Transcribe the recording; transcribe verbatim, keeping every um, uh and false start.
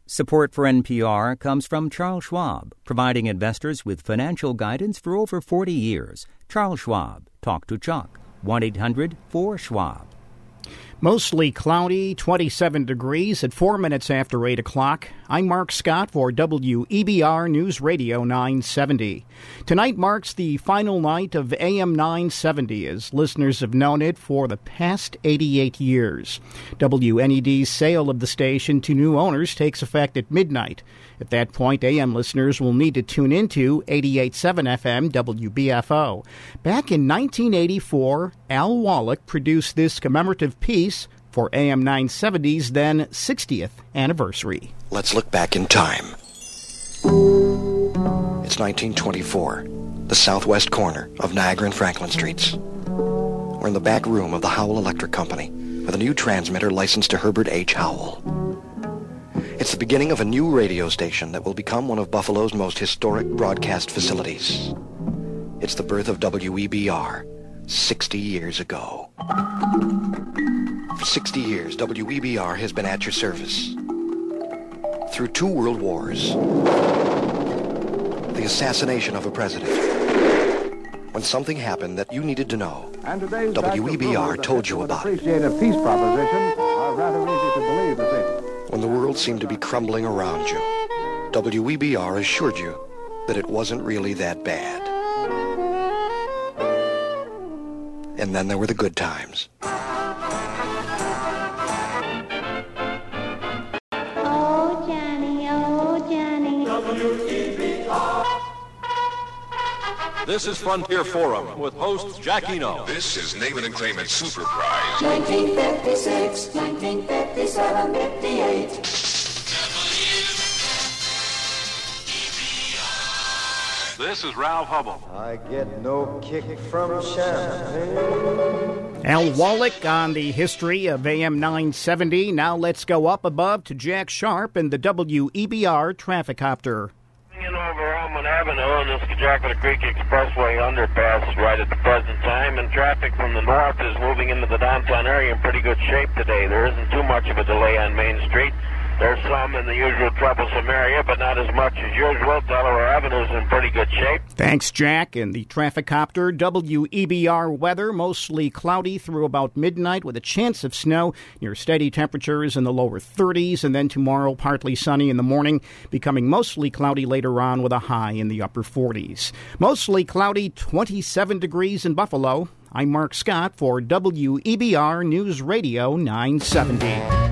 Support for N P R comes from Charles Schwab, providing investors with financial guidance for over forty years. Charles Schwab. Talk to Chuck. one eight hundred four SCHWAB. Mostly cloudy, twenty-seven degrees at four minutes after eight o'clock. I'm Mark Scott for W E B R News Radio nine seventy. Tonight marks the final night of A M nine seventy, as listeners have known it for the past eighty-eight years. W N E D's sale of the station to new owners takes effect at midnight. At that point, A M listeners will need to tune into eighty-eight point seven F M W B F O. Back in nineteen eighty-four, Al Wallach produced this commemorative piece for A M nine seventy's then sixtieth anniversary. Let's look back in time. It's nineteen twenty-four, the southwest corner of Niagara and Franklin Streets. We're in the back room of the Howell Electric Company with a new transmitter licensed to Herbert H. Howell. It's the beginning of a new radio station that will become one of Buffalo's most historic broadcast facilities. It's the birth of W E B R, sixty years ago. For sixty years, W E B R has been at your service. Through two world wars, the assassination of a president. When something happened that you needed to know, W E B R told you about it. Appreciate a peace proposition are rather easy to believe, is it? When the world seemed to be crumbling around you, W E B R assured you that it wasn't really that bad. And then there were the good times. Oh, Johnny, oh, Johnny. W E B R. This is Frontier Forum with host Jack Eno. This is Name It and Claim It Super Prize. nineteen fifty-six, nineteen fifty-seven, fifty-eight. This is Ralph Hubble. I get no kick from champagne. Al Wallach on the history of A M nine seventy. Now let's go up above to Jack Sharp in the W E B R traffic copter. In over Almond Avenue on this Cojacola Creek Expressway underpass right at the present time, and traffic from the north is moving into the downtown area in pretty good shape today. There isn't too much of a delay on Main Street. There's some in the usual troublesome area, but not as much as usual. Delaware Avenue's in pretty good shape. Thanks, Jack. In the traffic copter, W E B R weather, mostly cloudy through about midnight with a chance of snow near steady temperatures in the lower thirties, and then tomorrow partly sunny in the morning, becoming mostly cloudy later on with a high in the upper forties. Mostly cloudy, twenty-seven degrees in Buffalo. I'm Mark Scott for W E B R News Radio nine seventy.